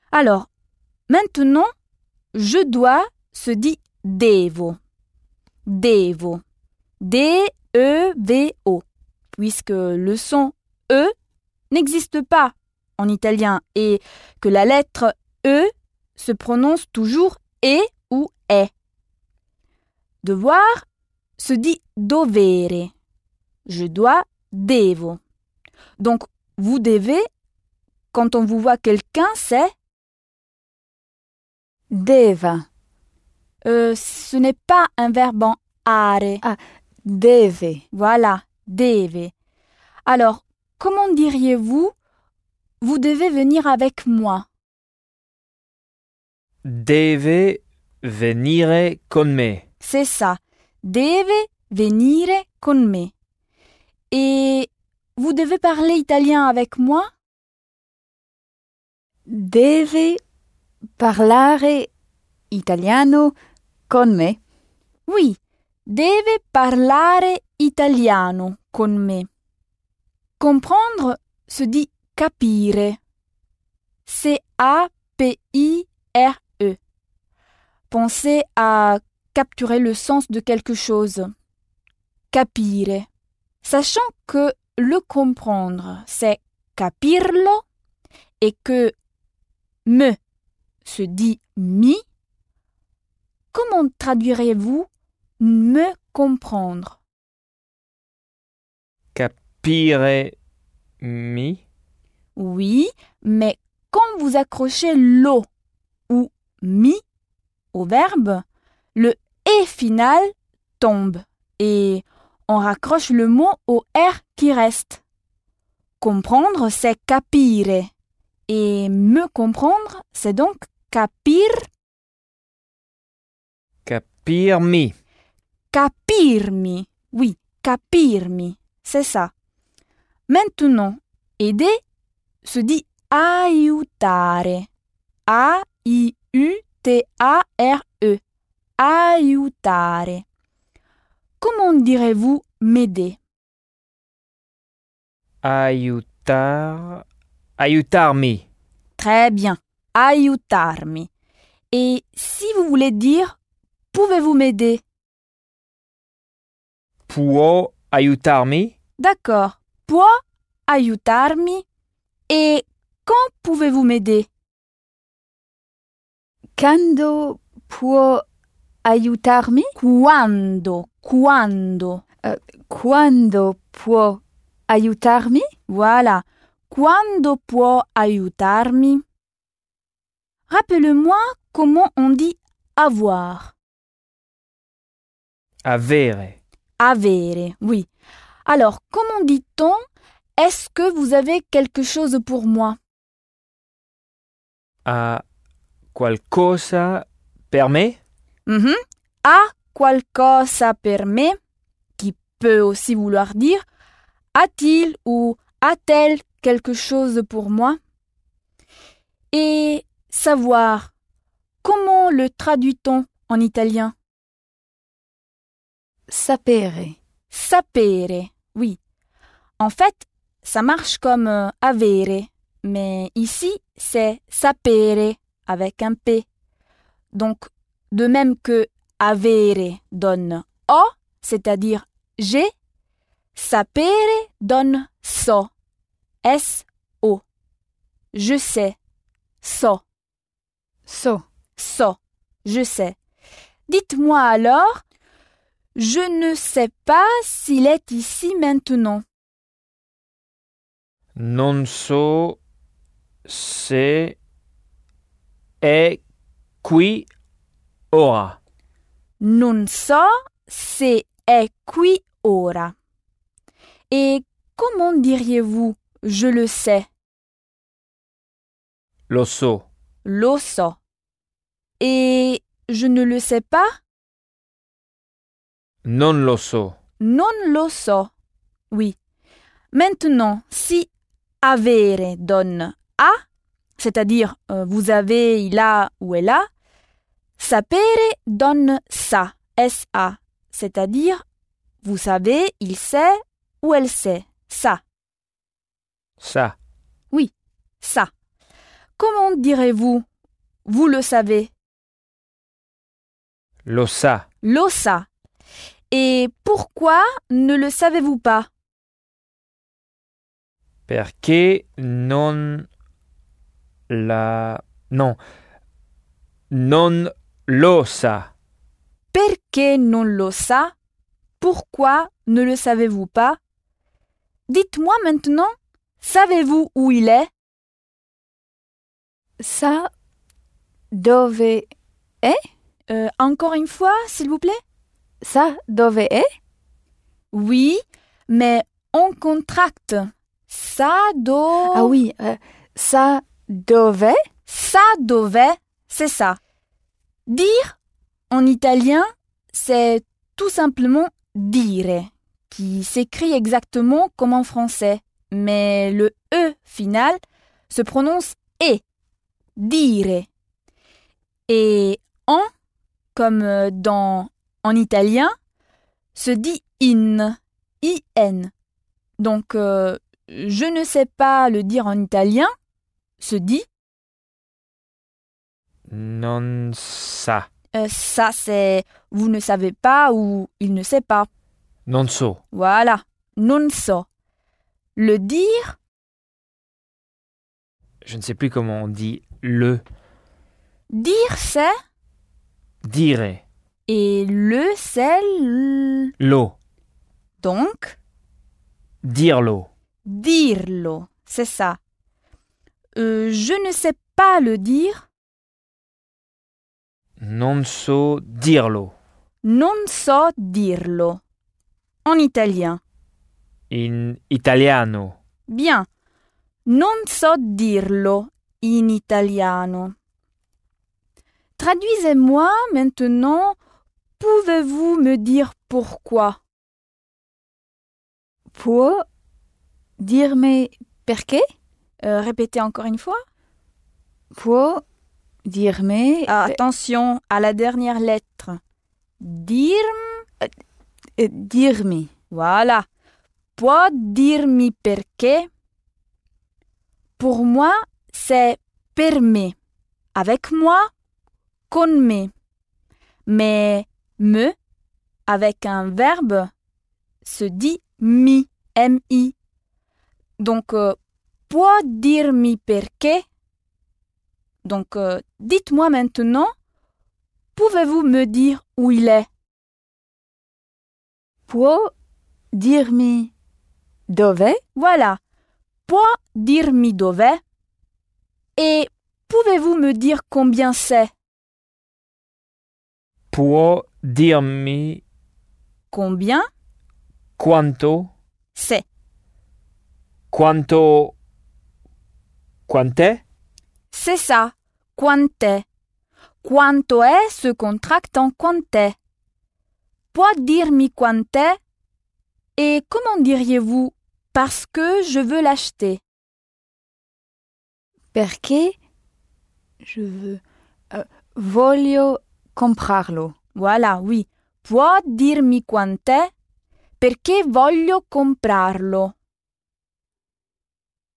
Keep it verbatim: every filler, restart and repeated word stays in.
Alors, maintenant, je dois se dit devo. Devo. D E V O. Puisque le son E n'existe pas en italien et que la lettre E se prononce toujours E ou E. Devoir se dit dovere. Je dois, devo. Donc, vous devez, quand on vous voit quelqu'un, c'est deva. Euh, ce n'est pas un verbe en are. Ah, deve. Voilà, deve. Alors, comment diriez-vous « Vous devez venir avec moi » ? Deve venire con me. C'est ça. Deve venire con me. Et vous devez parler italien avec moi ? Deve parlare italiano con me. Oui, deve parlare italiano con me. Comprendre se dit capire. C A P I R E. Pensez à capturer le sens de quelque chose. Capire. Sachant que le comprendre, c'est capirlo et que me se dit mi, comment traduirez-vous me comprendre ? Capire mi. Oui, mais quand vous accrochez lo ou mi au verbe, le et final tombe et on raccroche le mot au R qui reste. Comprendre, c'est capire. Et me comprendre, c'est donc capir. Capirmi. Capirmi. Oui, capirmi. C'est ça. Maintenant, aider se dit aiutare. A I U T A R E. Aiutare. Comment direz-vous m'aider ? Aiutar. Aiutarmi. Très bien. Aiutarmi. Et si vous voulez dire pouvez-vous m'aider ? Può aiutarmi? D'accord. Può aiutarmi? Et quand pouvez-vous m'aider ? Quando può aiutarmi? Quando, quando. Uh, quando può aiutarmi? Voilà. Quando può aiutarmi? Rappelez-moi comment on dit avoir. Avere. Avere, oui. Alors, comment dit-on est-ce que vous avez quelque chose pour moi ? A qualcosa per me? Mm-hmm. Ha qualcosa per me, qui peut aussi vouloir dire a-t-il ou a-t-elle quelque chose pour moi ? Et savoir, comment le traduit-on en italien ? Sapere. Sapere, oui. En fait, ça marche comme euh, avere, mais ici, c'est sapere avec un P. Donc, de même que avere donne o, c'est-à-dire j'ai, sapere donne so, S O. Je sais, so. So. So, je sais. Dites-moi alors, je ne sais pas s'il est ici maintenant. Non so se è qui ora. Non so se è qui ora. Et comment diriez-vous « je le sais » ? Lo so. Lo so. Et je ne le sais pas ? Non lo so. Non lo so. Oui. Maintenant, si avere donne a, c'est-à-dire euh, vous avez, il a ou elle a, sapere donne sa, S A, c'est-à-dire vous savez, il sait ou elle sait, ça. Sa. Oui, ça. comment direz-vous? Vous le savez. Lo sa. Lo sa. Et pourquoi ne le savez-vous pas? Perché non la... Non. Non lo sa. Perché non lo sa? Pourquoi ne le savez-vous pas? Dites-moi maintenant, savez-vous où il est? Sa dove è? Euh, encore une fois, s'il vous plaît? Sa dove è? Oui, mais on contracte. Sa do... Ah oui, euh, sa dove? Sa dove, c'est ça. Dire, en italien, c'est tout simplement dire, qui s'écrit exactement comme en français, mais le E final se prononce E, dire. Et en, comme dans en italien, se dit in, in. Donc, euh, je ne sais pas le dire en italien, se dit. Non sa. Euh, ça, c'est vous ne savez pas ou il ne sait pas. Non so. Voilà, non so. Le dire, Je ne sais plus comment on dit le. dire c'est, Dire. et le c'est l. Lo. Donc, Dirlo. dirlo, c'est ça. Euh, je ne sais pas le dire, Non so dirlo. non so dirlo. En italien. In italiano. Bien. Non so dirlo in italiano. Traduisez-moi maintenant. Pouvez-vous me dire pourquoi? Può dirmi perché? Euh, répétez encore une fois. Può dirmi... Ah, attention à la dernière lettre. Dir. euh, dirmi. Voilà. Può dirmi perché? Pour moi, c'est per me. Avec moi, con me. Mais me, avec un verbe, se dit mi, mi. Donc, euh, può dirmi perché? Donc, euh, dites-moi maintenant, pouvez-vous me dire où il est? Può dirmi dove? Voilà. Può dirmi dov'è? Et pouvez-vous me dire combien c'est? Può dirmi Combien quanto? c'est? Quanto? Quant'è? C'est ça. Quant'è? Quanto è se contracte en quant'è. Può dirmi quant'è? Et comment diriez-vous parce que je veux l'acheter? Perché je veux... euh, voglio comprarlo. Voilà, oui. Può dirmi quant'è? Perché voglio comprarlo.